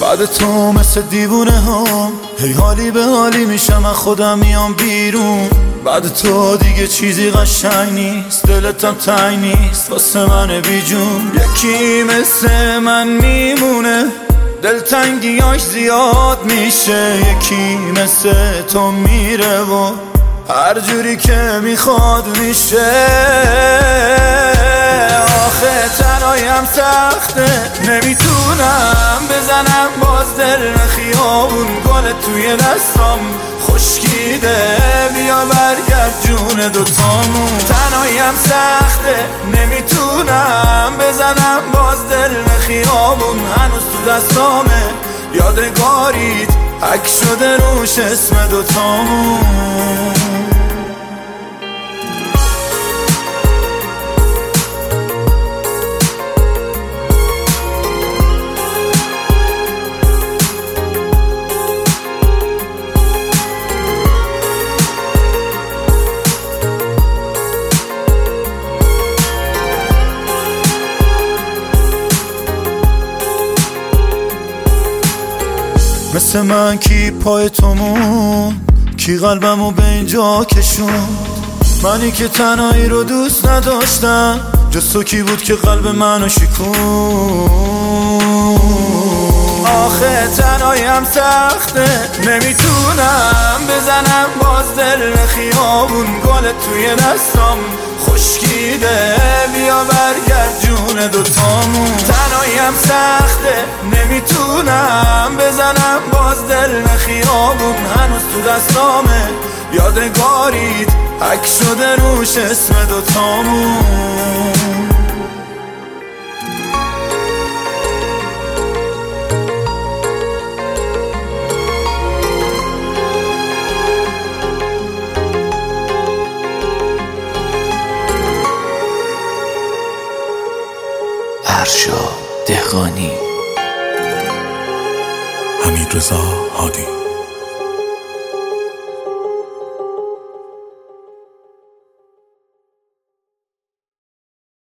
بعد تو مثل دیوونه ها هی حالی به حالی میشم از خودم میام بیرون. بعد تو دیگه چیزی قشنگ نیست، دلتم تنگ نیست واسه من بیجون. یکی مثل من میمونه دلتنگیاش زیاد میشه، یکی مثل تو میره و هر جوری که میخواد میشه. آخه تنهاییم سخته نمیتونم بزنم باز دل خیابون. گل توی دستام خشکیده بیا برگرد جون دوتامون. تنهاییم سخته نمیتونم بزنم باز دل خیابون. هنوز تو دستامه یادگاریت حک شده روش اسم دوتامون. مثل من کی پای تو مون، کی قلبمو به اینجا کشون. منی که تنهایی رو دوست نداشتم، جز تو کی بود که قلب منو شکون. آخه تنهاییم سخته نمیتونم بزنم باز دل خیابون. گل توی دستام خشکیده بیا برگرد جون دوتامون. تنهاییم سخته نمیتونم بزنم باز دل خیابون. هنوز تو دستامه یادگاریت حک شده روش اسم دوتامون. ارشاد دهقانی، حمیدرضا هادی.